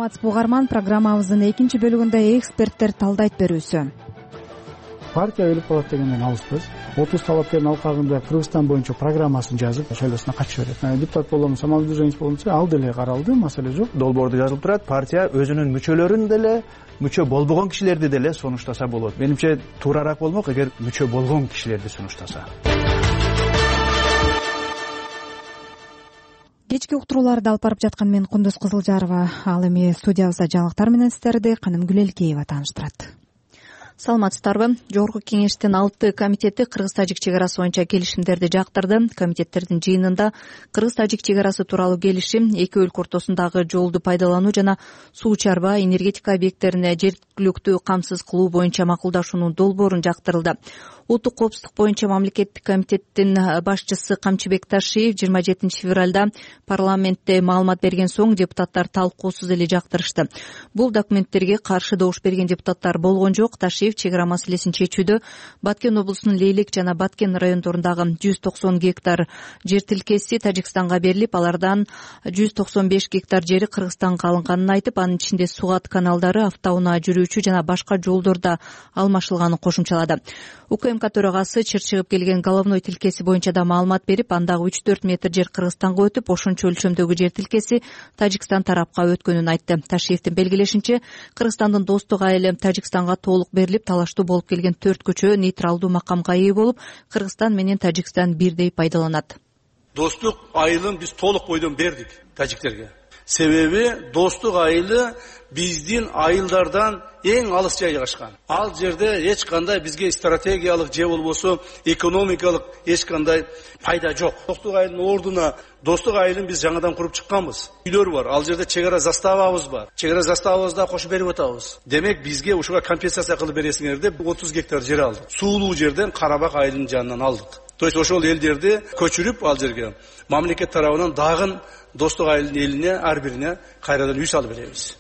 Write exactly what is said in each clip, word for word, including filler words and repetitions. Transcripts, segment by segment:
саламатсызбы угарман, программабыздын экинчи бөлүгүндө эксперттер талдайт берүүсү. Партия өлүп калат дегенден алыспыз. отуз талапкердин алкагында Кыргызстан боюнча программасын жазып шайлоосуна катыша берет. Депутат болом, самообслуживание болсо ал деле каралды, маселе жок. Долбоордо жазылып турат, партия өзүнүн мүчөлөрүн деле, мүчө болбогон кишилерди деле сунуштаса болот. Менимче туурараак болмок эгер мүчө болгон кишилерди сунуштаса. Кечки уктурууларды алып барып жаткан мен Кундуз Кызылжарова. Ал эми студиябызда жаңылыктар менен сиздерди Каным Гүлелкеева тааныштырат. Саламатсыздарбы. Жогорку кеңештин алты комитети Кыргыз-Тажик чек арасы боюнча келишимдерди жактырды. Комитеттердин жыйынында Кыргыз-Тажик чек арасы тууралуу келишим, эки өлкө ортосундагы жолду пайдалануу жана суу чарба, энергетика объекттерине жергиликтүү камсыз кылуу боюнча макулдашуунун долбоорун жактырылды. Улуттук коопсуздук боюнча мамлекеттик комитеттин башчысы Камчыбек Ташиев жыйырма жетинчи февралда парламентте маалымат берген соң депутаттар талкуусуз эле жактырышты. Бул документтерге каршы добуш берген депутаттар болгон жок. Ташиев чек ара маселесин чечүүдө Баткен облусунун Лейлек жана Баткен райондорундагы жүз токсон гектар жер тилкеси Тажикстанга берилип, алардан жүз токсон беш гектар жери Кыргызстанга алынганын айтып, анын ичинде сугат каналдары, автоунаа жүрүүчү жана башка жолдорда алмашылганын кошумчалады. УКМК төрагасы чыр чыгып келген головной тилкеси боюнча да маалымат берип, андагы үч төрт метр жер Кыргызстанга өтүп, ошончо өлчөмдөгү жер тилкеси Тажикстан тарапка өткөнүн айтты. Ташиевдин белгилешинче, Кыргызстандын достук айылы Тажикстанга толук берилип, талаштуу болуп келген төрт көчө нейтралдуу макамга ээ болуп, Кыргызстан менен Тажикстан бирдей пайдаланат. Достук айылын биз толук бойдон бердик тажиктерге. Себеби достук айылы биздин айылдардан эң алыс жайгашкан. Ал жерде эч кандай бизге стратегиялык же болбосо экономикалык эч кандай пайда жок. Достук айылдын ордуна достук айылын биз жаңадан куруп чыкканбыз. Үйлөр бар. Ал жерде чек ара заставабыз бар. Чек ара заставабызды да кошуп берип атабыз. Демек бизге ушуга компенсация кылып бересиңер деп отуз гектар жер алдык. Суулуу жерден Карабак айылынын жанынан алдык. То есть ошол элдерди көчүрүп ал жерге мамлекет тарабынан дагы достук айылдын элине ар бирине кайрадан үй салып беребиз.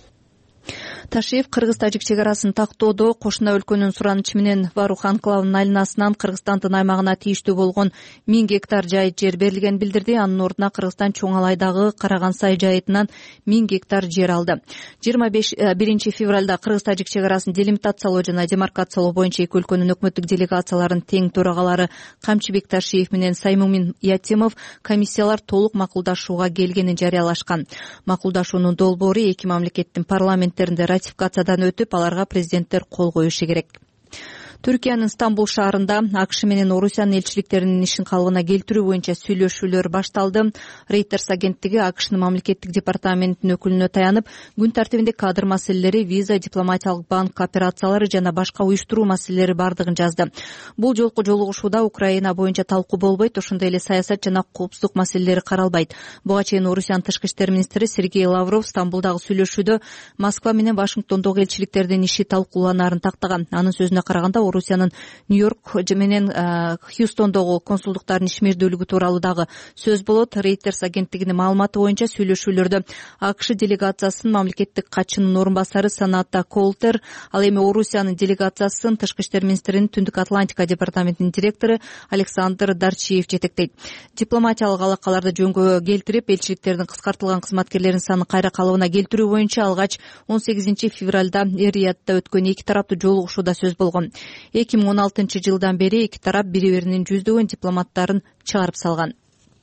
Ташиев Кыргыз-Тажик чек арасын тактоодо кошуна өлкөнүн суранычы менен Варух анклавынын айланасынан Кыргызстандын аймагына тийиштүү болгон миң гектар жайыт жер берилгенин билдирди. Анын ордуна Кыргызстан Чоң Алайдагы Карагансай жайытынан миң гектар жер алды. жыйырма биринчи февралда Кыргыз-Тажик чек арасын делимитациялоо жана демаркациялоо боюнча эки өлкөнүн өкмөттүк делегацияларынын тең төрагалары Камчыбек Ташиев менен Саймумин Ятимов комиссиялар толук макулдашууга келгенин жарыялашкан. Макулдашуунун долбоору эки мамлекеттин парламенттеринде ратификациядан өтүп, аларга президенттер кол коюшу керек. Түркиянын Стамбул шаарында АКШ менен Орусиянын элчиликтеринин ишин калыбына келтирүү боюнча сүйлөшүүлөр башталды. Reuters агенттиги АКШнын мамлекеттик департаментинин өкүлүнө таянып, күн тартибинде кадр маселелери, виза, дипломатиялык банк операциялары жана башка уюштуруу маселелери бардыгын жазды. Бул жолку жолугушууда Украина боюнча талкуу болбойт, ошондой эле саясат жана коопсуздук маселелери каралбайт. Буга чейин Орусиянын тышкы иштер министри Сергей Лавров Стамбулдагы сүйлөшүүдө Москва менен Вашингтондогу элчиликтердин иши талкууланарын тактаган. Анын сөзүнө караганда, Орусиянын Нью-Йорк менен Хьюстондогу консулдуктардын ишмердүүлүгү тууралуу дагы сөз болот. Reuters агенттигинин маалыматы боюнча сүйлөшүүлөрдө АКШ делегациясынын мамлекеттик катчынын орун басары Саната Колтер, ал эми Орусиянын делегациясын тышкы иштер министринин Түндүк Атлантика департаментинин директору Александр Дарчиев жетектейт. Дипломатиялык алакаларды жөнгө келтирип, элчиликтердин кыскартылган кызматкерлеринин санын кайра калыбына келтирүү боюнча алгач он сегизинчи февралда Эр-Риядда өткөн эки тараптуу жолугушууда сөз болгон. эки миң он алтынчы жылдан бери эки тарап бири-биринин жүздөгөн дипломаттарын чыгарып салган.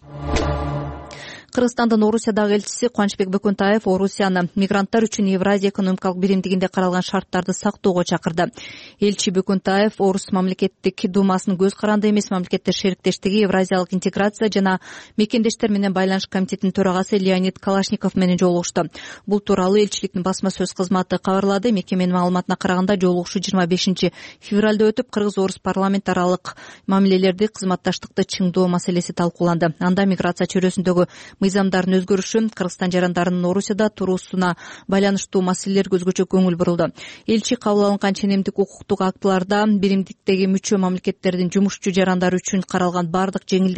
Кыргызстандын Орусиядагы элчиси Кубанычбек Бөкөнтаев Орусияны мигранттар үчүн Евразия экономикалык биримдигинде каралган шарттарды сактоого чакырды. Элчи Бөкөнтаев Орус мамлекеттик думасынын көз каранды эмес мамлекеттер шериктештиги, Евразиялык интеграция жана мекендештер менен байланыш комитетинин төрагасы Леонид Калашников менен жолугушту. Бул тууралуу элчиликтин басма сөз кызматы кабарлады. Мекеменин маалыматына караганда, жолугушуу жыйырма бешинчи февралда өтүп, Кыргыз-Орус парламент аралык мамилелерди, кызматташтыкты чыңдоо маселеси талкууланды. Анда миграция чөйрөсүндөгү мыйзамдардын өзгөрүшү, Кыргызстан жарандарынын Орусияда туруусуна байланыштуу маселелер көзгөчө көңүл бурулду. Элчи кабыл алынган ченемдик укуктук актыларда биримдиктеги мүчө мамлекеттердин жумушчу жарандары үчүн каралган бардык жеңилдик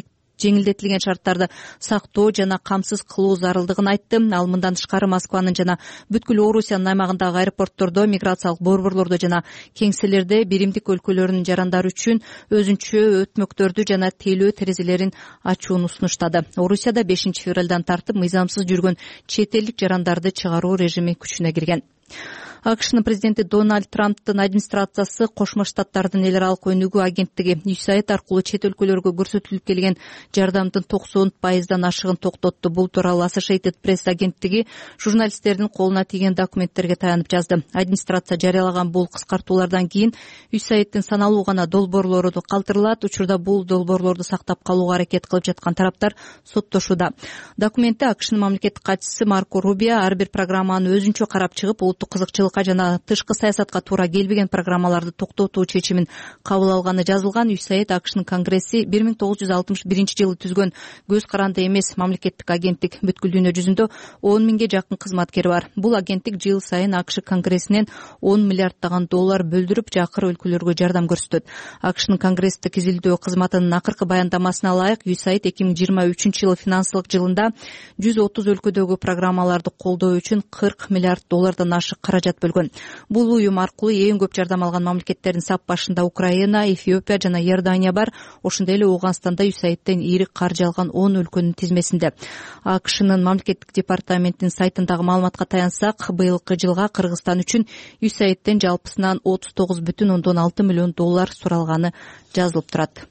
жеңилдетилген шарттарды сактоо жана камсыз кылуу зарылдыгын айтты. Ал мындан тышкары Москванын жана бүткүл Орусиянын аймагындагы аэропорттордо, миграциялык борборлордо жана кеңселерде биримдик өлкөлөрүнүн жарандары үчүн өзүнчө өтмөктөрдү жана тейлөө терезелерин ачууну сунуштады. Орусияда бешинчи февралдан тартып мыйзамсыз жүргөн чет элдик жарандарды чыгаруу режими күчүнө кирген. АКШнын президенти Дональд Трамптын администрациясы Кошмо Штаттардын эл аралык өнүгүү агенттиги ю эс эй ай ди аркылуу чет өлкөлөргө көрсөтүлүп келген жардамдын токсон пайыздан ашыгын токтотту. Бул тууралуу Associated Press агенттиги журналисттердин колуна тийген документтерге таянып жазды. Администрация жарыялаган бул кыскартуулардан кийин ю эс эй ай дин саналуу гана долбоорлору калтырылат. Учурда бул долбоорлорду сактап калууга аракет кылып жаткан тараптар соттошууда. Документте АКШнын мамлекеттик катчысы Марко Рубио ар бир программаны өзүнчө карап чыгып, улуттук кызыкчылык жана тышкы саясатка туура келбеген программаларды токтотуу чечимин кабыл алганы жазылган. ю эс эй ай ди АКШнын Конгресси бир миң тогуз жүз алтымыш биринчи жылы түзгөн көз каранды эмес мамлекеттик агенттик. Бүткүл дүйнө жүзүндө он миңге жакын кызматкери бар. Бул агенттик жыл сайын АКШ Конгрессинен он миллиарддаган доллар бөлдүрүп, жакыр өлкөлөргө жардам көрсөтөт. АКШнын Конгресстик изилдөө кызматынын акыркы баяндамасына ылайык, ю эс эй ай ди эки миң жыйырма үчүнчү жылы финансылык жылында жүз отуз өлкөдөгү программаларды колдоо үчүн кырк миллиард доллардан ашык каражат бөлгөн. Бул уюм аркылуу эң көп жардам алган мамлекеттердин сап башында Украина, Эфиопия жана Иордания бар. Ошондой эле Ооганстанда ю эс эй ай ден ири каржы алган он өлкөнүн тизмесинде. АКШнын мамлекеттик департаментинин сайтындагы маалыматка таянсак, быйылкы жылга Кыргызстан үчүн ю эс эй ай ден жалпысынан отуз тогуз бүтүн ондон алты миллион доллар суралганы жазылып турат.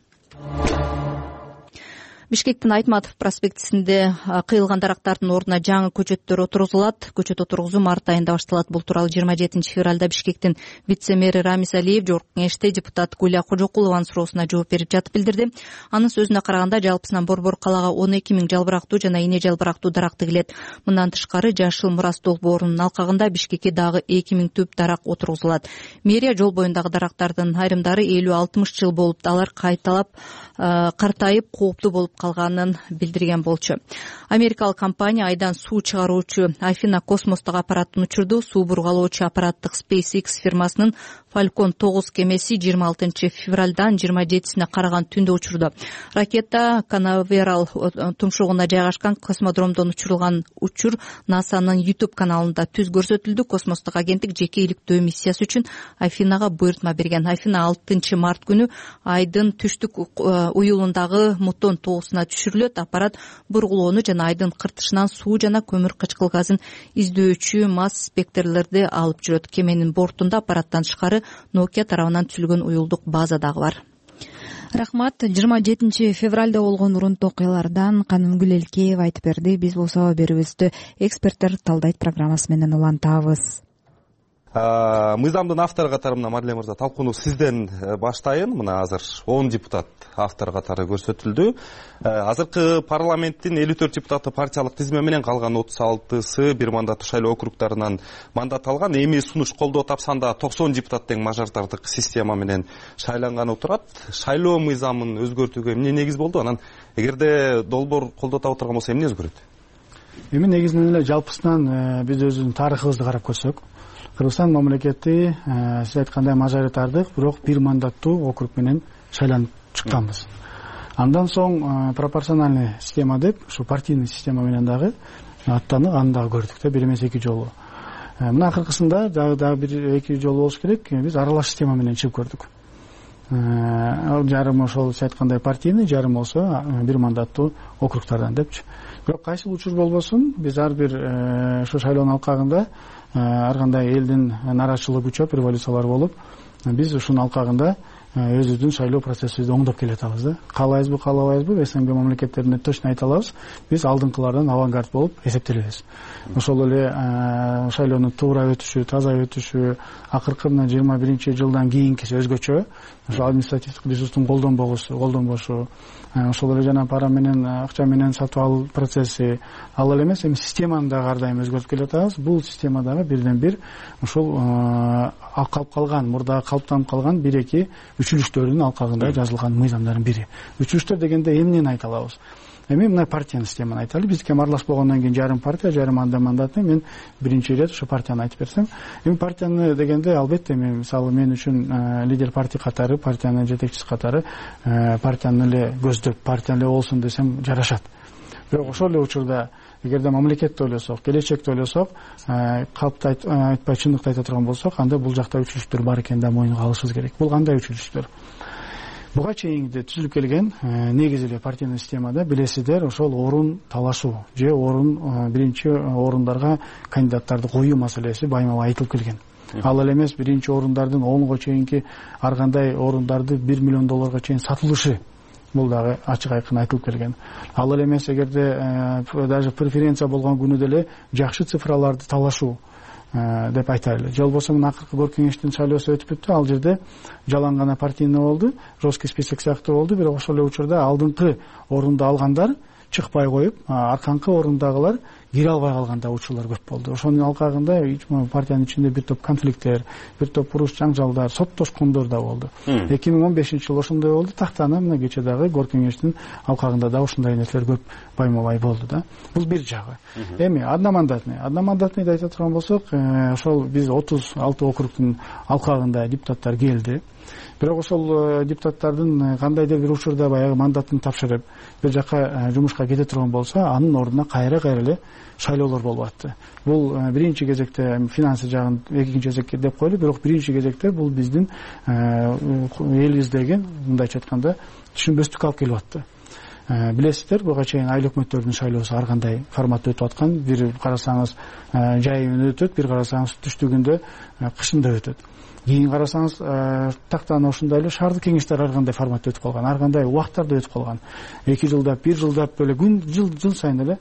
Бишкектин Айтматов проспектисинде кыйылган дарактардын ордуна жаңы көчөттөр отургузулат. Көчөт отургузуу март айында башталат. Бул тууралуу жыйырма жетинчи февралда Бишкектин вице-мэри Рамис Алиев жогорку кеңеште депутат Гуля Кожокулованын суроосуна жооп берип жатып билдирди. Анын сөзүнө караганда, жалпысынан Борбор калаага он эки миң жалбырактуу жана ине жалбырактуу даракты келет. Мындан тышкары Жашыл мурас долбоорунун алкагында Бишкекке дагы эки миң түп дарак отургузулат. Мэрия жол боюндагы дарактардын айрымдары элүү алтымыш жыл болуп, алар кайталап картайып, кооптуу болуп калганын билдирген болчу. Америкалык компания айдан суу чыгаруучу Афина космостук аппараттын учурду. Суу бургалоочу аппараттык SpaceX фирмасынын Falcon тогуз кемеси жыйырма алтынчы февралдан жыйырма жетисине караган түндө учурду. Ракета Канаверал тумшугуна жайгашкан космодромдон учурулган учур НАСАнын YouTube каналында түз көрсөтүлдү. Космостук агенттик жеке иликтөө миссиясы үчүн Афинага буйртма берген. Афина алтынчы март күнү айдын түштүк уюлундагы Мутон тоосуна түшүрүлөт. Аппарат бургулоону жана айдын кыртышынан суу жана көмүр кычкыл газын издөөчү масс спектрлерди алып жүрөт. Кеменин бортунда аппараттан тышкары Nokia тарабынан түзүлгөн уюлдук база дагы бар. Рахмат. жыйырма жетинчи февралда болгон урунтуу окуялардан Канымгүл Элкеева айтып берди. Биз болсо берүүбүздү эксперттер талдайт программасы менен улантабыз. Мыйзамдын автору катары мына Марлен мырза, талкууну сизден баштайын. Мына азыр он депутат автор катары көрсөтүлдү. Азыркы парламенттин элүү төрт депутаты партиялык тизме менен, калган отуз алтысы бир мандаттуу шайлоо округдарынан мандат алган. Эми сунуш колдоо тапсанда токсон депутат тең мажоритардык система менен шайланганы турат. Шайлоо мыйзамын өзгөртүүгө эмне негиз болду? Анан эгерде долбоор колдоо таап отурган болсо эмне өзгөрөт? Эми негизинен эле жалпысынан биз өзүбүздүн тарыхыбызды карап көрсөк, Кыргызстан мамлекети сиз айткандай мажоритардык, бирок бир мандаттуу округ менен шайланып чыкканбыз. Андан соң пропорциональный система деп, ушу партийный система менен дагы аттанып, аны дагы көрдүк да, бир эмес эки жолу. Мына акыркысында дагы дагы бир эки жолу болуш керек, биз аралаш система менен чыгып көрдүк. Жарым ошол сиз айткандай партийный, жарым болсо бир мандаттуу округдардан депчи. Бирок кайсы учур болбосун, биз ар бир ошо шайлоонун алкагында ар кандай элдин нааразычылыгы күчөп, революциялар болуп, биз ушунун алкагында өзүбүздүн шайлоо процессибизди оңдоп келатабыз да. Каалайбызбы, каалабайбызбы, СНГ мамлекеттеринде точно айта алабыз, биз алдыңкылардан авангард болуп эсептелебиз. Ошол эле шайлоонун туура өтүшү, таза өтүшү, акыркы мына жыйырма биринчи жылдан кийинкиси өзгөчө. Ошо административдик ресурстун колдонбогусу, колдонбошу, ошол эле жана пара менен, акча менен сатып алуу процесси, ал эле эмес, эми системаны дагы ар дайым өзгөртүп келатабыз. Бул система дагы бирден бир ошол калып калган, мурда калыптанып калган бир-эки үчүлүштөрдүн алкагында жазылган мыйзамдардын бири. Үчүлүштөр дегенде эмнени айта алабыз? эми мына партиянын системаны айталы. Биз кем аралаш болгондон кийин жарым партия, жарым анда мандатны мен биринчи ирет ушу партияны айтып берсем. Эми партияны дегенде албетте мен мисалы мен үчүн лидер партия катары, партиянын жетекчиси катары партияны эле көздөп, партияны эле болсун десем жарашат. Бирок ошол эле учурда эгерде мамлекетти ойлосок, келечекти ойлосок, калпты айтпай чындыкты айта турган болсок, анда бул жакта үчүлүштөр бар экенин да мойнуга алышыбыз керек. Бул кандай үчүлүштөр? Буга чейинде түзүлүп келген негизи эле партиянын системада билесиздер, ошол орун талашуу же орун биринчи орундарга кандидаттарды коюу маселеси байма-бай айтылып келген. Ал эле эмес биринчи орундардын онго чейинки ар кандай орундарды бир миллион долларга чейин сатылышы. Бул дагы ачык айкын айтылып келген. Ал эле эмес эгерде даже преференция болгон күнү деле жакшы цифраларды талашуу деп айтайлы. Же болбосо мына акыркы кор кеңештин шайлоосу өтүп бүттү. Ал жерде жалаң гана партийный болду, жесткий список сыяктуу болду. Бирок ошол эле учурда алдыңкы орунду алгандар чыкпай коюп, арканкы орундагылар кире албай калганда учурлар көп болду. Ошонун алкагында партиянын ичинде бир топ конфликттер, бир топ уруш жаңжалдар, соттошкондор да болду. эки миң он бешинчи жылы ошондой болду. Тактаны мына кече дагы кор кеңештин алкагында да ушундай нерселер көп байма-бай болду да. Бул бир жагы. Эми одномандатный, одномандатныйды айта турган болсок, ошол биз отуз алты округдун алкагында депутаттар келди. Бирок ошол депутаттардын кандайдыр бир учурда баягы мандатын тапшырып, бир жака жумушка кете турган болсо, анын ордуна кайра-кайра эле шайлоолор болуп атты. Бул биринчи кезекте финансы жагын экинчи кезекке деп койлу, бирок биринчи кезекте бул биздин элибиздеги мындайча айтканда түшүнбөстүк алып келип атты. Билесиздер, буга чейин айыл өкмөттөрдүн шайлоосу ар кандай форматта өтүп аткан. Бир карасаңыз жайында өтөт, бир карасаңыз түштүгүндө, кышында өтөт. Кийин карасаңыз тактан ошондой эле шаардык кеңештер ар кандай форматта өтүп калган, ар кандай убакыттарда өтүп калган. эки жылдап, бир жылдап эле күн жыл жыл сайын эле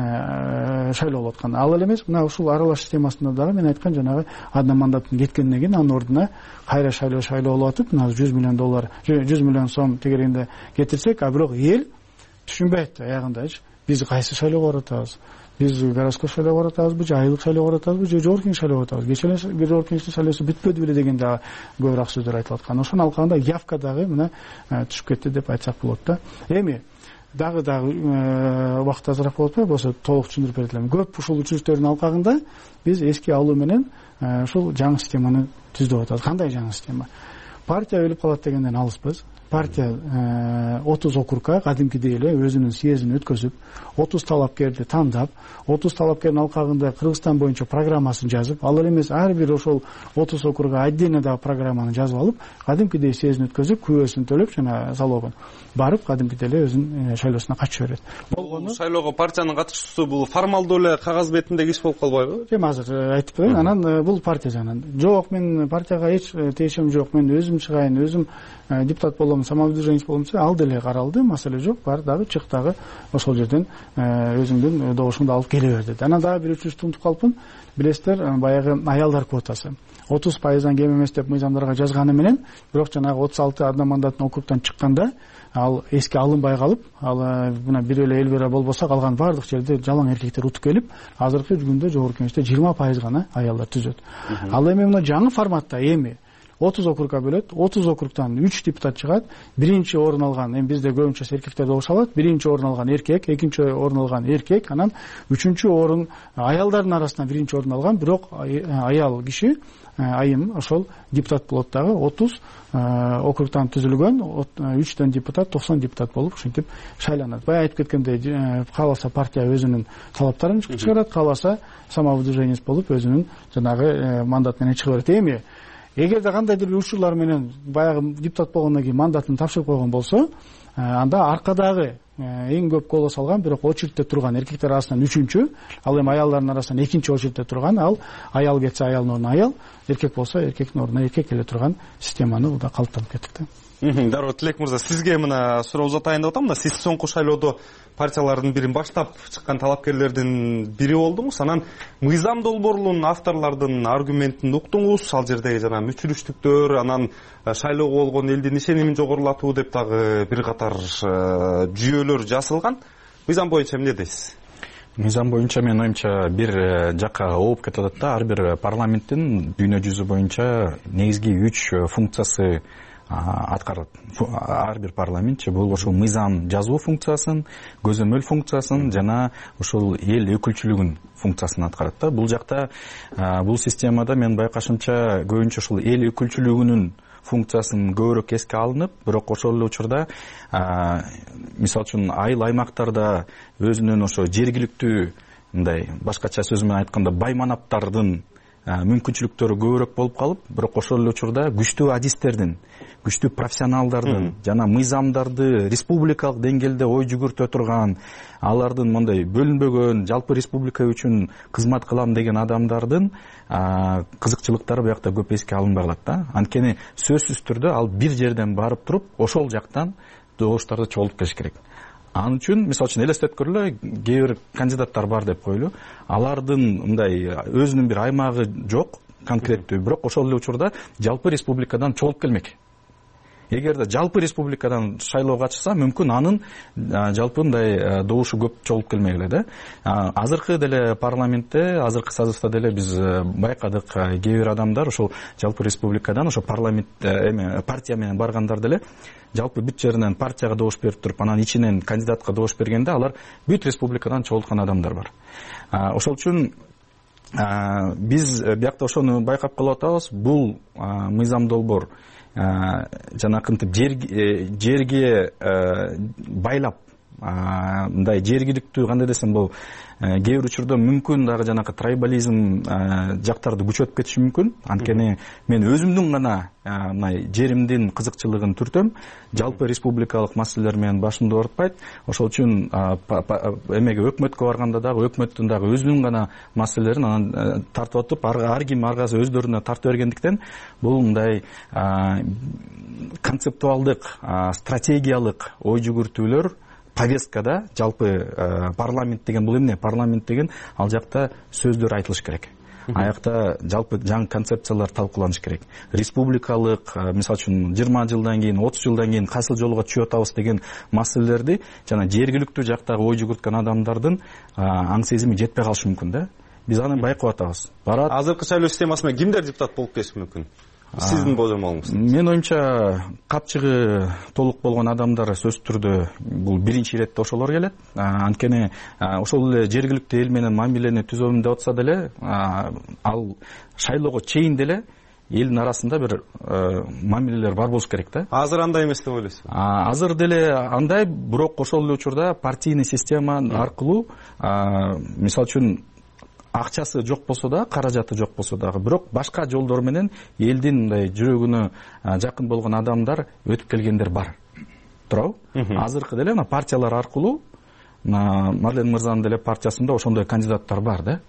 шайлоо болуп аткан. Ал эле эмес, мына ушул аралаш системасында дагы мен айткан жанагы одномандаттын кеткенден кийин анын ордуна кайра шайлоо шайлоо болуп атып, мына жүз миллион доллар, жүз миллион сом тегерегинде кетирсек, а бирок эл түшүнбөйт аягындачы. Биз кайсы шайлоого баратабыз? Биз городской шайлоого баратабызбы, же айылык шайлоого баратабызбы, же жогорку кеңеш шайлоого баратабыз? Кече эле жогорку кеңештин шайлоосу бүтпөдү беле деген дагы көбүрөөк сөздөр айтылып аткан. Ошонун алкагында явка дагы мына түшүп кетти деп айтсак болот да. Эми дагы дагы убакыт азыраак болот ба, болсо толук түшүндүрүп берет элем. Көп ушул үчүлүштөрдүн алкагында биз эски алуу менен ушул жаңы системаны түздөп атабыз. Кандай жаңы система? Партия өлүп калат дегенден алыспыз. Партия отуз округга кадимкидей эле өзүнүн съездин өткөзүп, отуз талапкерди тандап, отуз талапкердин алкагында Кыргызстан боюнча программасын жазып, ал эле эмес ар бир ошол отуз округга отдельно дагы программаны жазып алып, кадимкидей съездин өткөзүп, күбөсүн төлөп, жана залогун барып, кадимкидей эле өзүнүн шайлоосуна катышып берет. Болгону шайлоого партиянын катышуусу бул формалдуу эле кагаз бетиндеги иш болуп калбайбы? Эми азыр айтып берейин. Анан бул партия жагынан. Жок, мен партияга эч тиешим жок. Мен өзүм чыгайын, өзүм депутат болом, самовыдвиженец болом десе, ал деле каралды, маселе жок. Бар дагы чык дагы ошол жерден өзүңдүн добушуңду алып келе бер деди. Анан дагы бир үчүнчү унутуп калыпмын. Билесиздер, баягы аялдар квотасы отуз пайыздан кем эмес деп мыйзамдарга жазганы менен, бирок жанагы отуз алты одномандаттын округтан чыкканда ал эске алынбай калып, ал мына бир эле эл бера болбосо калган баардык жерде жалаң эркектер утуп келип, азыркы күндө жогорку кеңеште жыйырма пайыз гана аялдар түзөт. Ал эми мына жаңы форматта эми отуз округга бөлөт, отуз округтан үч депутат чыгат. Биринчи орун алган, эми бизде көбүнчө эркектер добуш алат. Биринчи орун алган эркек, экинчи орун алган эркек, анан үчүнчү орун аялдардын арасынан биринчи орун алган, бирок аял киши айым ошол депутат болот дагы. отуз округтан түзүлгөн үчтөн депутат, токсон депутат болуп ушинтип шайланат. Бая айтып кеткендей, кааласа партия өзүнүн талаптарын чыгарат, кааласа самовыдвиженец болуп өзүнүн жанагы мандат менен чыга берет. Эми эгерде кандайдыр бир учурлар менен баягы депутат болгондон кийин мандатын тапшырып койгон болсо, анда аркадагы эң көп голос алган, бирок очередте турган эркектер арасынан үчүнчү, ал эми аялдардын арасынан экинчи очередте турган, ал аял кетсе аялдын ордуна аял, эркек болсо эркектин ордуна эркек келе турган системаны бул да калыптанып кеттик да. Дароо, Тилек мырза, сизге мына суроо узатайын деп атам. Мына сиз соңку шайлоодо партиялардын бирин баштап чыккан талапкерлердин бири болдуңуз. Анан мыйзам долбоорунун авторлордун аргументин уктуңуз. Ал жердеги жана мүчүлүштүктөр, анан шайлоого болгон элдин ишенимин жогорулатуу деп дагы бир катар жүйөлөр жасалган. Мыйзам боюнча эмне дейсиз? Мыйзам боюнча мен оюмча бир жакка ооп кетип атат да. Ар бир парламенттин дүйнө жүзү боюнча негизги үч функциясы аткарат. Ар бир парламентчи бул ошол мыйзам жазуу функциясын, көзөмөл функциясын жана ошол эл өкүлчүлүгүн функциясын аткарат да. Бул жакта бул системада мен байкашымча көбүнчө ушул эл өкүлчүлүгүнүн функциясын көбүрөөк эске алынып, бирок ошол эле учурда мисалы үчүн айыл аймактарда өзүнүн ошо жергиликтүү мындай башкача сөз менен айтканда байманаптардын мүмкүнчүлүктөрү көбүрөөк болуп калып, бирок ошол эле учурда күчтүү адистердин, күчтүү профессионалдардын жана мыйзамдарды республикалык деңгээлде ой жүгүртө турган, алардын мындай бөлүнбөгөн жалпы республика үчүн кызмат кылам деген адамдардын кызыкчылыктары биякта көп эске алынбай калат да. Анткени сөзсүз түрдө ал бир жерден барып туруп, ошол жактан добуштарды чогултуп келиш керек. Анын үчүн мисалы үчүн элестеткүрлө, кээ бир кандидаттар бар деп коелу. Алардын мындай өзүнүн бир аймагы жок, конкреттүү, бирок ошол эле учурда жалпы республикадан чогулуп келмек. Эгерде жалпы республикадан шайлоого катышса, мүмкүн анын жалпы мындай добушу көп чогулуп келмей эле да. Азыркы деле парламентте, азыркы созывда деле биз байкадык, кээ бир адамдар ошол жалпы республикадан ошо парламент эме партия менен баргандар деле жалпы бүт жеринен партияга добуш берип туруп, анан ичинен кандидатка добуш бергенде алар бүт республикадан чогулткан адамдар бар. Ошол үчүн биз биякта ошону байкап калып атабыз. Бул мыйзам долбоор жанакынтип жерге байлап, мындай жергиликтүү кандай десем, бул кээ бир учурда мүмкүн дагы жанакы трайбализм жактарды күчөтүп кетиши мүмкүн. Анткени мен өзүмдүн гана мындай жеримдин кызыкчылыгын түртөм, жалпы республикалык маселелер менен башымды оорутпайт. Ошол үчүн эмеге өкмөткө барганда дагы өкмөттүн дагы өзүнүн гана маселелерин анан тартып атып, ар ким аргасы өздөрүнө тартып бергендиктен бул мындай концептуалдык, стратегиялык ой жүгүртүүлөр повесткада, жалпы парламент деген бул эмне? Парламент деген ал жакта сөздөр айтылыш керек. Аякта жалпы жаңы концепциялар талкууланыш керек. Республикалык, мисалы үчүн жыйырма жылдан кийин, отуз жылдан кийин кайсыл жолго түшүп атабыз деген маселелерди жана жергиликтүү жактагы ой жүгүрткөн адамдардын аң сезими жетпей калышы мүмкүн да. Биз аны байкап атабыз. Барат. Азыркы шайлоо системасы менен кимдер депутат болуп кетиши мүмкүн? Сиздин божомолуңуз? Мен оюмча капчыгы толук болгон адамдар сөзсүз түрдө бул биринчи иретте ошолор келет. Анткени ошол эле жергиликтүү эл менен мамилени түзөм деп атса деле, ал шайлоого чейин деле элдин арасында бир мамилелер бар болуш керек да. Азыр андай эмес деп ойлойсузбу? Азыр деле андай, бирок ошол эле учурда партийный система аркылуу, мисалы үчүн акчасы жок болсо да, каражаты жок болсо дагы, бирок башка жолдор менен элдин мындай жүрөгүнө жакын болгон адамдар өтүп келгендер бар. Туурабы? Азыркы деле мына партиялар аркылуу, Марлен мырзанын деле партиясында ошондой кандидаттар бар да.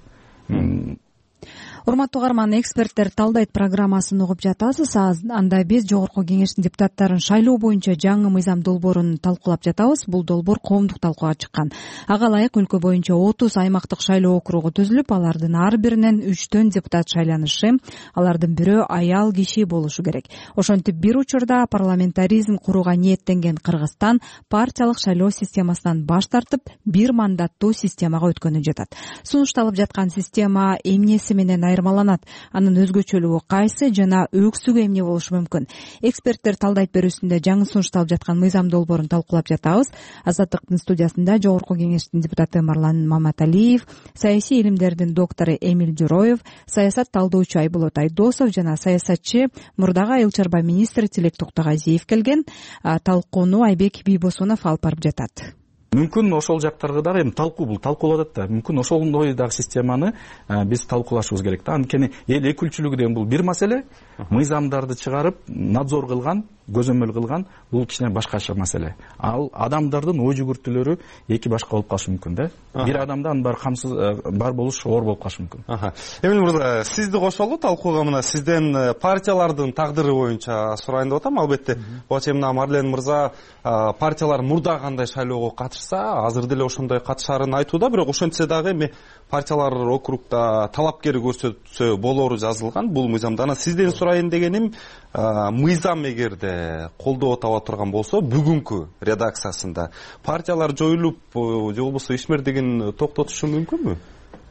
Урматтуу угарман, эксперттер талдайт программасын угуп жатасыз. Анда биз жогорку кеңештин депутаттарын шайлоо боюнча жаңы мыйзам долбоорун талкуулап жатабыз. Бул долбоор коомдук талкууга чыккан. Ага ылайык өлкө боюнча отуз аймактык шайлоо округу түзүлүп, алардын ар биринен үчтөн депутат шайланышы, алардын бирөө аял киши болушу керек. Ошентип бир учурда парламентаризм курууга ниеттенген Кыргызстан партиялык шайлоо системасынан баш тартып, бир мандаттуу системага өткөнү жатат. Сунушталып жаткан система эмнеси менен айырмаланат, анын өзгөчөлүгү кайсы жана өксүгү эмне болушу мүмкүн? Эксперттер талдайт берүүсүндө жаңы сунушталып жаткан мыйзам долбоорун талкуулап жатабыз. Азаттыктын студиясында жогорку кеңештин депутаты Марлан Маматалиев, саясий илимдердин доктору Эмиль Журоев, саясат талдоочу Айболот Айдосов жана саясатчы, мурдагы айыл чарба министри Тилек Токтогазиев келген. Талкууну Айбек Бийбосунов алып барып жатат. Мүмкүн ошол жактарга дагы эми талкуу бул талкууланат да. Мүмкүн ошондой дагы системаны биз талкуулашыбыз керек да. Анткени эл өкүлчүлүгү деген бул бир маселе, мыйзамдарды чыгарып, надзор кылган, көзөмөл кылган бул кичине башкача маселе. Ал адамдардын ой жүгүртүүлөрү эки башка болуп калышы мүмкүн да. Бир адамда анын баары камсыз бар болуш оор болуп калышы мүмкүн. Эмил мырза, сизди кошолу талкууга. Мына сизден партиялардын тагдыры боюнча сурайын деп атам. Албетте, бачы мына Марлен мырза партиялар мурда кандай шайлоого катышса, азыр деле ошондой катышарын айтууда, бирок ошентсе дагы эми партиялар округда талапкер көрсөтсө болору жазылган бул мыйзамда. Анан сизден сурайын дегеним, мыйзам эгерде колдоо таба турган болсо, бүгүнкү редакциясында партиялар жоюлуп, же болбосо ишмердигин токтотушу мүмкүнбү?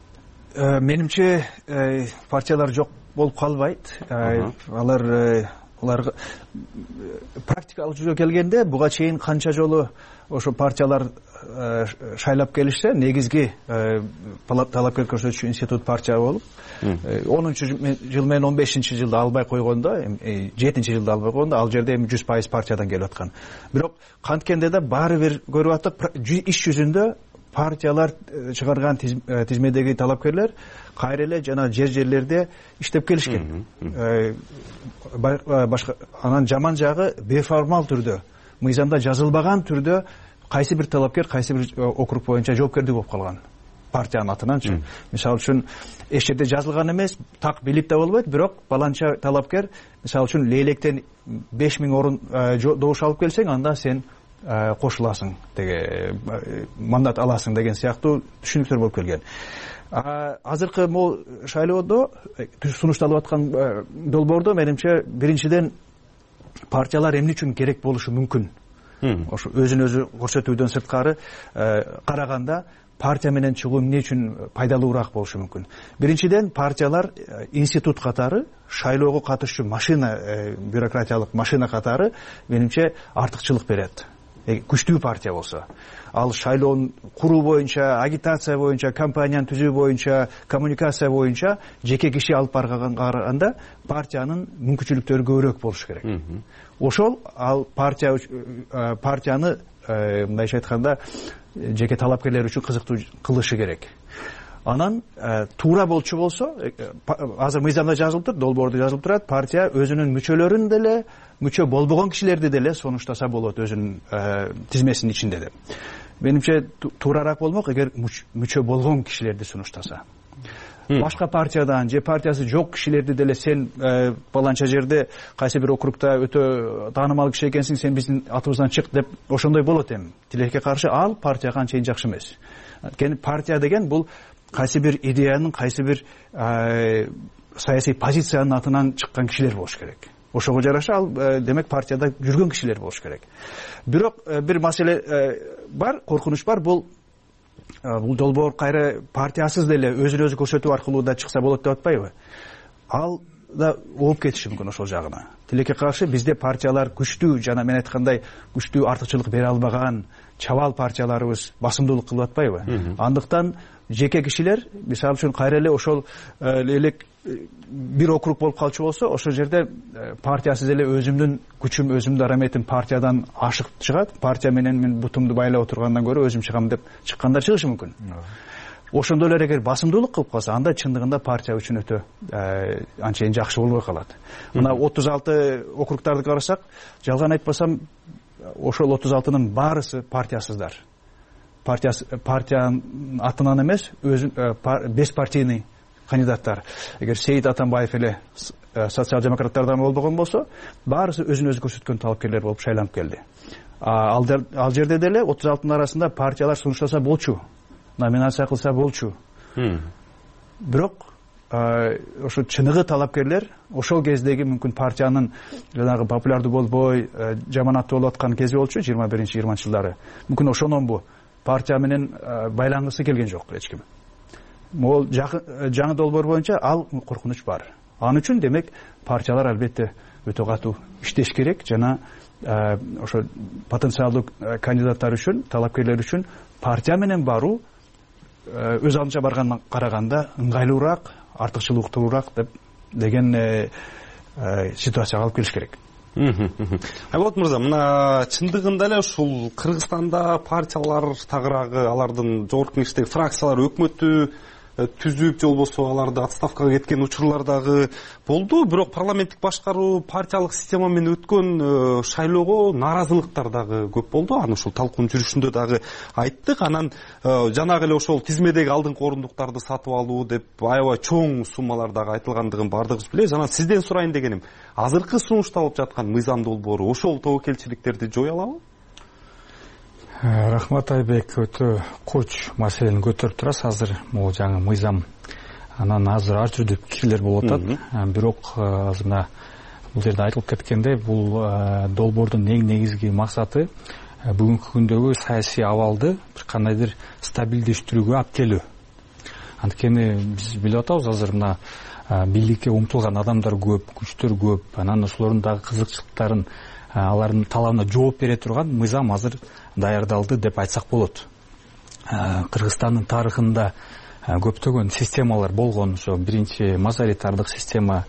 Менимче партиялар жок болуп калбайт. Алар аларга практикалык жүзгө келгенде буга чейин канча жолу ошо партиялар шайлап келишсе, негизги талапкер көрсөтүүчү институт партия болуп, онунчу жыл менен он бешинчи жылда албай койгондо, жетинчи жылда албай койгондо, ал жерде эми жүз пайыз партиядан келип аткан. Бирок канткенде да баары бир көрүп аттык, иш жүзүндө партиялар чыгарган тизмедеги талапкерлер кайра эле жана жер жерлерде иштеп келишкен. Башка анан жаман жагы беформал түрдө, мыйзамда жазылбаган түрдө кайсы бир талапкер кайсы бир округ боюнча жоопкердик болуп калган партиянын атынанчы. Мисалы үчүн эч жерде жазылган эмес, так билип да болбойт, бирок баланча талапкер мисалы үчүн Лейлектен беш миң орун добуш алып келсең, анда сен кошуласың, деге мандат аласың деген сыяктуу түшүнүктөр болуп келген. Азыркы могу шайлоодо сунушталып аткан долбоордо менимче биринчиден партиялар эмне үчүн керек болушу мүмкүн. Ошо өзүн өзү көрсөтүүдөн сырткары караганда партия менен чыгуу эмне үчүн пайдалуураак болушу мүмкүн. Биринчиден партиялар институт катары, шайлоого катышчу машина, бюрократиялык машина катары менимче артыкчылык берет. Күчтүү партия болсо, ал шайлоонун куруу боюнча, агитация боюнча, компанияны түзүү боюнча, коммуникация боюнча жеке киши алып барганга караганда партиянын мүмкүнчүлүктөрү көбүрөөк болушу керек. Ошол ал партия партияны мындайча айтканда жеке талапкерлер үчүн кызыктуу кылышы керек. Анан туура болчу болсо, азыр мыйзамда жазылып турат, долбоордо жазылып турат, партия өзүнүн мүчөлөрүн деле, мүчө болбогон кишилерди деле сунуштаса болот өзүнүн тизмесинин ичинде деп. Менимче туурараак болмок эгер мүчө болгон кишилерди сунуштаса. Башка партиядан же партиясы жок кишилерди деле сен баланча жерде кайсы бир округда өтө таанымал киши экенсиң, сен биздин атыбыздан чык деп ошондой болот эми. Тилекке каршы ал партияга анчейин жакшы эмес. Анткени партия деген бул кайсы бир идеянын, кайсы бир саясий позициянын атынан чыккан кишилер болуш керек. Ошого жараша ал демек партияда жүргөн кишилер болуш керек. Бирок бир маселе бар, коркунуч бар, бул бул долбоор кайра партиясыз деле өзүн өзү көрсөтүү аркылуу да чыкса болот деп атпайбы? Ал да ооп кетиши мүмкүн ошол жагына. Тилекке каршы бизде партиялар күчтүү, жана мен айткандай күчтүү артыкчылык бере албаган чабал партияларыбыз басымдуулук кылып атпайбы? Андыктан жеке кишилер, мисалы үчүн кайра эле ошол элек бир округ болуп калчу болсо, ошол жерде партиясыз эле өзүмдүн күчүм, өзүмдүн дараметим партиядан ашык чыгат, партия менен мен бутумду байлап отургандан көрө өзүм чыгам деп чыккандар чыгышы мүмкүн. Ошондой эле эгер басымдуулук кылып калса, анда чындыгында партия үчүн өтө анчейин жакшы болбой калат. Мына отуз алты округтарды карасак, жалган айтпасам, ошол отуз алтынын баарысы партиясыздар. Партиянын атынан эмес, өзү беспартийный кандидаттар. Эгер Сейит Атамбаев эле социал-демократтардан болбогон болсо, баарысы өзүн өзү көрсөткөн талапкерлер болуп шайланып келди. Ал жерде деле отуз алтынын арасында партиялар сунуштаса болчу, номинация кылса болчу. Бирок ошо чыныгы талапкерлер ошол кездеги мүмкүн партиянын жанагы популярдуу болбой, жаман аттуу болуп аткан кези болчу, жыйырма биринчи жыйырманчы жылдары. Мүмкүн ошондон бу партия менен байлангысы келген жок эч ким. Могул жаңы долбоор боюнча ал коркунуч бар. Ал үчүн демек партиялар албетте өтө катуу иштеш керек, жана ошо потенциалдуу кандидаттар үчүн, талапкерлер үчүн партия менен баруу өз алдынча баргандан караганда ыңгайлуураак, артыкчылыктуураак деп деген ситуацияга алып келиш керек. Айболот мырза, мына чындыгында эле ушул Кыргызстанда партиялар тагыраагы, алардын жогорку кеңештеги фракциялар өкмөттү түзүп, же болбосо аларды отставкага кеткен учурлар дагы болду. Бирок парламенттик башкаруу, партиялык система менен өткөн шайлоого нааразылыктар дагы көп болду. Аны ушул талкуунун жүрүшүндө дагы айттык. Анан жанагы эле ошол тизмедеги алдыңкы орундуктарды сатып алуу деп аябай чоң суммалар дагы айтылгандыгын баардыгыбыз билебиз. Анан сизден сурайын дегеним, азыркы сунушталып жаткан мыйзам долбоору ошол тобокелчиликтерди жое алабы? Рахмат Айбек, өтө коч маселени көтөрүп турасыз. Азыр могу жаңы мыйзам, анан азыр ар түрдүү пикирлер болуп атат. Бирок азыр мына бул жерде айтылып кеткендей, бул долбоордун эң негизги максаты бүгүнкү күндөгү саясий абалды бир кандайдыр стабилдештирүүгө алып келүү. Анткени биз билип атабыз, азыр мына бийликке умтулган адамдар көп, күчтөр көп. Анан ошолордун дагы кызыкчылыктарын, алардын талабына жооп бере турган мыйзам азыр даярдалды деп айтсак болот. Кыргызстандын тарыхында көптөгөн системалар болгон. Ошо биринчи мажоритардык система,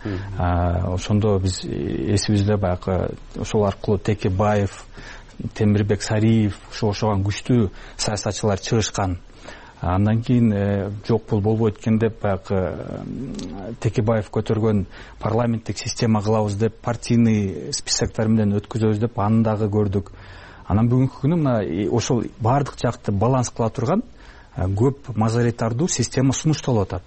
ошондо биз эсибизде баягы ошол аркылуу Текебаев, Темирбек Сариев, ошо ошогон күчтүү саясатчылар чыгышкан. Андан кийин жок бул болбойт экен деп баягы Текебаев көтөргөн парламенттик система кылабыз деп, партийный списоктор менен өткөзөбүз деп аны дагы көрдүк. Анан бүгүнкү күнү мына ошол баардык жакты баланс кыла турган көп мажоритардуу система сунушталып атат.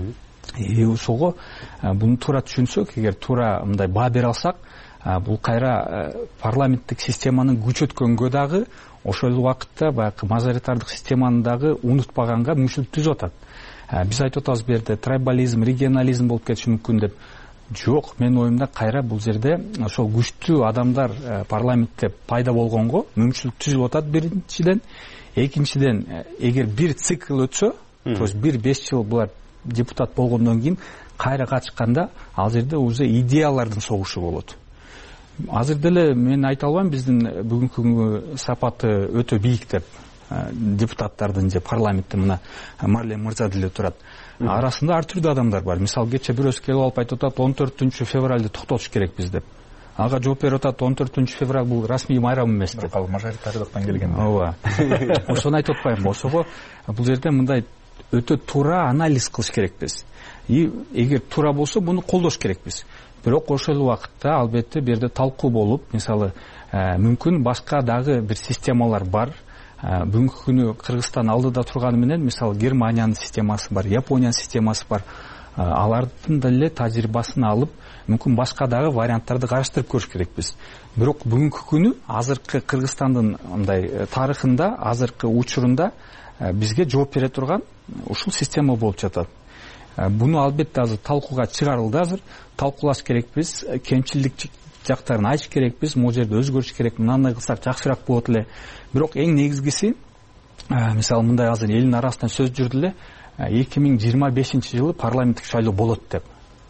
И ошого буну туура түшүнсөк, эгер туура мындай баа бере алсак, бул кайра парламенттик системанын күч өткөнгө дагы, ошол убакытта баягы мажоритардык системаны дагы унутпаганга мүмкүнчүлүк түзүп атат. Биз айтып атабыз бу жерде трибализм, регионализм болуп кетиши мүмкүн деп. Жок, менин оюмда кайра бул жерде ошол күчтүү адамдар парламентте пайда болгонго мүмкүнчүлүк түзүлүп атат биринчиден. Экинчиден, эгер бир цикл өтсө, то есть бир беш жыл булар депутат болгондон кийин кайра катышканда, ал жерде уже идеялардын согушу болот. Азыр деле мен айта албайм биздин бүгүнкү күнгө сапаты өтө бийик деп, депутаттардын же парламентте мына Марлен мырза деле турат. Арасында ар түрдүү адамдар бар. Мисалы, кече бирөөсү келип алып айтып атат, он төртүнчү февралды токтотуш керекпиз деп. Ага жооп берип атат, он төртүнчү февраль бул расмий майрам эмес деп. Ал мажоритардыктан келген. Ооба. Ошону айтып атпайм. Ошого бул жерде мындай өтө туура анализ кылыш керекпиз. И эгер туура болсо, буну колдош керекпиз. Бирок ошол убакытта албетте бу жерде талкуу болуп, мисалы, мүмкүн башка дагы бир системалар бар. Бүгүнкү күнү Кыргызстан алдыда турганы менен, мисалы, Германиянын системасы бар, Япониянын системасы бар. Алардын деле тажрыйбасын алып, мүмкүн башка дагы варианттарды караштырып көрүш керекпиз. Бирок бүгүнкү күнү азыркы Кыргызстандын мындай тарыхында, азыркы учурунда бизге жооп бере турган ушул система болуп жатат. Буну албетте азыр талкууга чыгарылды, азыр талкуулаш керекпиз, кемчилдик жактарын айтыш керекпиз, могу жерде өзгөрүш керек, мындай кылсак жакшыраак болот эле. Бирок эң негизгиси, мисалы, мындай азыр элдин арасында сөз жүрдү эле, эки миң жыйырма бешинчи жылы парламенттик шайлоо болот деп.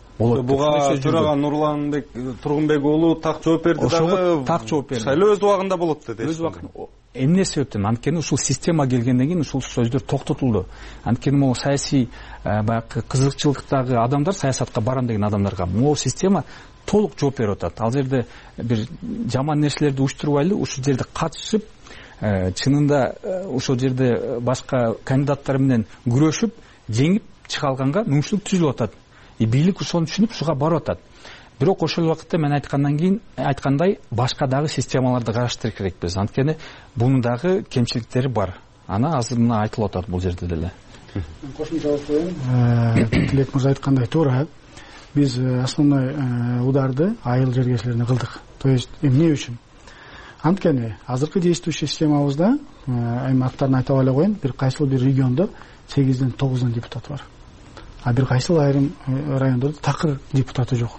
Буга төрага Нурланбек Тургунбек уулу так жооп берди дагы. Так жооп берди. Шайлоо өз убагында болот деди. Өз убагында. Эмне себептен? Анткени ушул система келгенден кийин ушул сөздөр токтотулду. Анткени могу саясий баягы кызыкчылыктагы адамдар, саясатка барам деген адамдарга могу система толук жооп берип атат. Ал жерде бир жаман нерселерди уюштурбайлы, ушул жерде катышып, чынында ошол жерде башка кандидаттар менен күрөшүп, жеңип чыга алганга мүмкүнчүлүк түзүлүп атат. И бийлик ошону түшүнүп, ушуга барып атат. Бирок ошол убакытта мен айткандан кийин айткандай башка дагы системаларды караштырыш керекпиз. Анткени бунун дагы кемчиликтери бар. Аны азыр мына айтылып атат бул жерде деле. Кошумчалап коеюн. Тилек мырза айткандай туура. Биз основной ударды айыл жергечилерине кылдык. То есть эмне үчүн? Анткени азыркы действующий системабызда, эми аттарын айтып эле коеюн, бир кайсыл бир региондо сегизден тогуздан депутат бар. А бир кайсыл айрым райондордо такыр депутаты жок.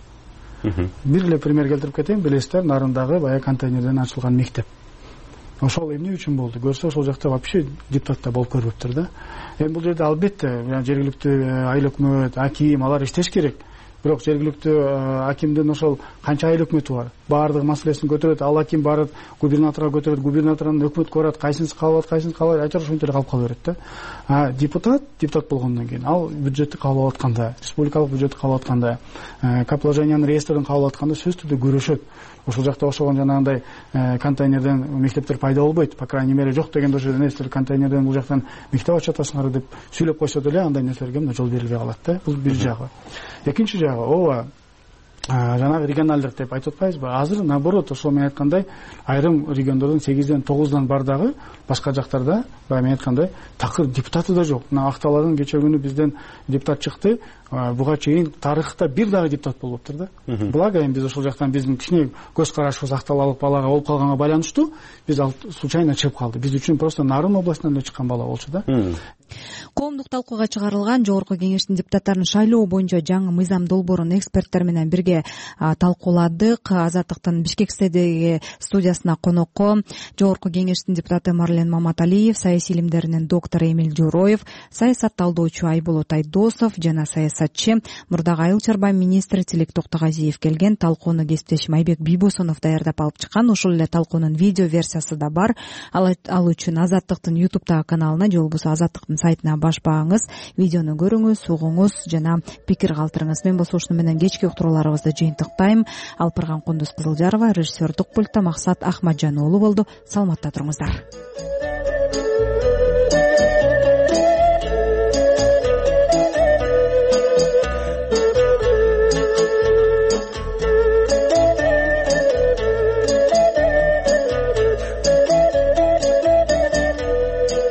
Бир эле пример келтирип кетейин, билесиздер, Нарындагы баягы контейнерден ачылган мектеп. Ошол эмне үчүн болду? Көрсө, ошол жакта вообще депутаттар болуп көрбөптүр да. Эми бул жерде албетте жергиликтүү айыл өкмөт, аким алар иштеш керек. Бирок жергиликтүү акимдин ошол канча айыл өкмөтү бар. Баардык маселесин көтөрөт, ал аким барып губернаторго көтөрөт, губернатордон өкмөткө барат, кайсынысы кабыл алат, кайсынысы кабыл албайт, айтор ошентип эле калып кала берет да. А депутат, депутат болгондон кийин ал бюджетти кабыл алып атканда, республикалык бюджетти кабыл алып атканда, капиталовложениянын реестрин кабыл алып атканда сөзсүз түрдө көрүшөт. Ошол жакта ошогон жанагындай контейнерден мектептер пайда болбойт, по крайней мере жок дегенде ошо нерселер контейнерден бул жактан мектеп ачып атасыңар деп сүйлөп койсо деле андай нерселерге мына жол берилбей калат да. Бул бир жагы. Экинчи жагы, ооба, жанагы регионалдык деп айтып атпайбызбы? Азыр наоборот, ошол мен айткандай, айрым региондордун сегизден тогуздан бар дагы, башка жактарда, баягы мен айткандай, такыр депутаты да жок. Мына Акталардын кече күнү бизден депутат чыкты, буга чейин тарыхта бир дагы депутат болуптур да. Благо эми биз ошол жактан биздин кичине көз карашыбыз Акталалык балага болуп калганга байланыштуу, биз ал случайно чыгып калды. Биз үчүн просто Нарын областынан эле чыккан бала болчу да. коомдук талкууга чыгарылган жогорку кеңештин депутаттарын шайлоо боюнча жаңы мыйзам долбоорун эксперттер менен бирге талкууладык. Азаттыктын Бишкектеги студиясына конокко жогорку кеңештин депутаты Марлен Маматалиев, саясий илимдеринин доктору Эмиль Жороев, саясат талдоочу Айболот Айдосов жана саясатчы мурдагы Айыл чарба министри Тилек Токтогазиев келген. Талкууну кесиптешим Айбек Бийбосунов даярдап алып чыккан. Ошол эле талкуунун видео версиясы да бар. Ал үчүн Азаттыктын ютубтагы каналына же болбосо Азаттыктын сайтына баш багыңыз, видеону көрүңүз, угуңуз жана пикир калтырыңыз. Мен болсо ушуну менен кечки уктурууларыбызды жыйынтыктайм. Алпырган Кундуз Кызылжарова, режиссердук пультта Максат Ахмаджан уулу болду. Саламатта туруңуздар.